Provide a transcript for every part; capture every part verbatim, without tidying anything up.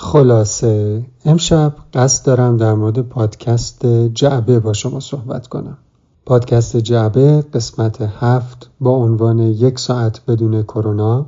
خلاصه امشب قصد دارم در مورد پادکست جعبه با شما صحبت کنم. پادکست جعبه قسمت هفت با عنوان یک ساعت بدون کرونا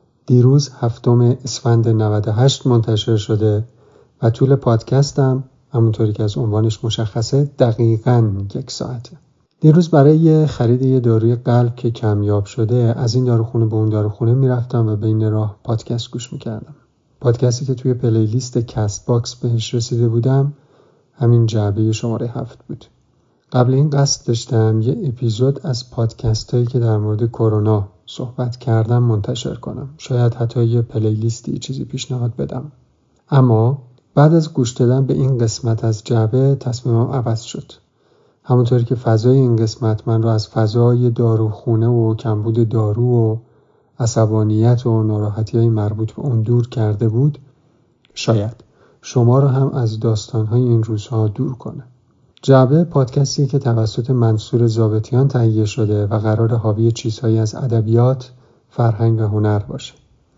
دیروز هفتم اسفند نود و هشت منتشر شده و طول پادکستم همونطوری که از عنوانش مشخصه دقیقاً یک ساعته. دیروز برای خرید یه داروی قلب که کمیاب شده از این داروخونه به اون داروخونه میرفتم و بین راه پادکست گوش میکردم. پادکستی که توی پلیلیست کست باکس بهش رسیده بودم همین جعبه شماره هفت بود. قبل این قصد داشتم یه اپیزود از پادکست هایی که در مورد کرونا صحبت کردم منتشر کنم. شاید حتی یه پلیلیستی چیزی پیشنهاد بدم. اما بعد از گوش دادن به این قسمت از جعبه تصمیمم عوض شد. همونطوری که فضای این قسمت من رو از فضای داروخونه و کمبود دارو و عصبانیت و ناراحتی‌های مربوط به اون دور کرده بود، شاید شما رو هم از داستان‌های این روزها دور کنه. جعبه پادکستی که توسط منصور ضابطیان تهیه شده و قرار حاوی چیزهایی از ادبیات، فرهنگ و هنر باشه.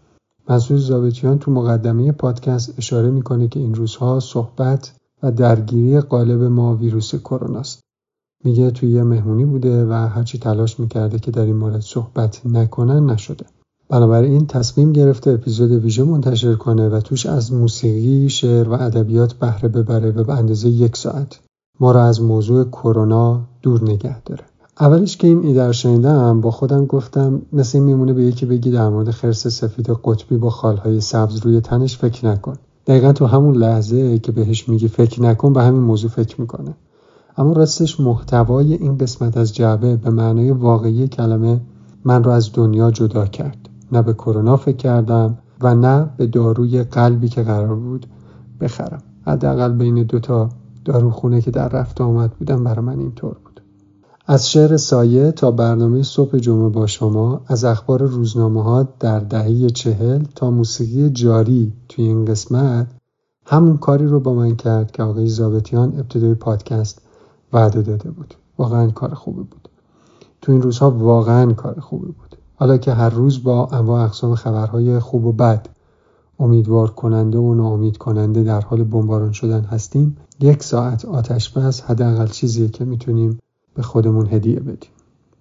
منصور ضابطیان تو مقدمه پادکست اشاره میکنه که این روزها صحبت و درگیری غالب ما ویروس کرونا است. میگه توی یه مهمونی بوده و هرچی تلاش میکرده که در این مورد صحبت نکنن نشده. بنابراین تصمیم گرفته اپیزود ویژه منتشر کنه و توش از موسیقی، شعر و ادبیات بهره ببره و به اندازه یک ساعت ما را از موضوع کرونا دور نگه داره. اولش که این ایده رو شنیدم با خودم گفتم مثل این میمونه به یکی بگی در مورد خرس سفید قطبی با خالهای سبز روی تنش فکر نکن. دقیقاً تو همون لحظه که بهش میگی فکر نکن به همین موضوع فکر میکنه. اما راستش محتوای این قسمت از جعبه به معنای واقعی کلمه من رو از دنیا جدا کرد. نه به کرونا فکر کردم و نه به داروی قلبی که قرار بود بخرم. حداقل بین دوتا داروخونه که در رفت آمد بودم برای من اینطور بود. از شعر سایه تا برنامه صبح جمعه با شما، از اخبار روزنامه ها در دهه چهل تا موسیقی جاری توی این قسمت همون کاری رو با من کرد که آقای ضابطیان ابتدای پادکست وعده داده بود. واقعا کار خوبی بود. تو این روزها واقعا کار خوبی بود. حالا که هر روز با انواع اقسام خبرهای خوب و بد، امیدوار کننده و ناامید کننده در حال بمباران شدن هستیم، یک ساعت آتش بس حداقل چیزیه که میتونیم به خودمون هدیه بدیم.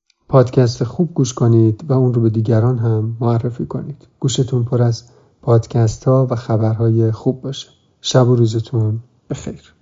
پادکست خوب گوش کنید و اون رو به دیگران هم معرفی کنید. گوشتون پر از پادکست ها و خبرهای خوب باشه. شب و روزتون بخیر.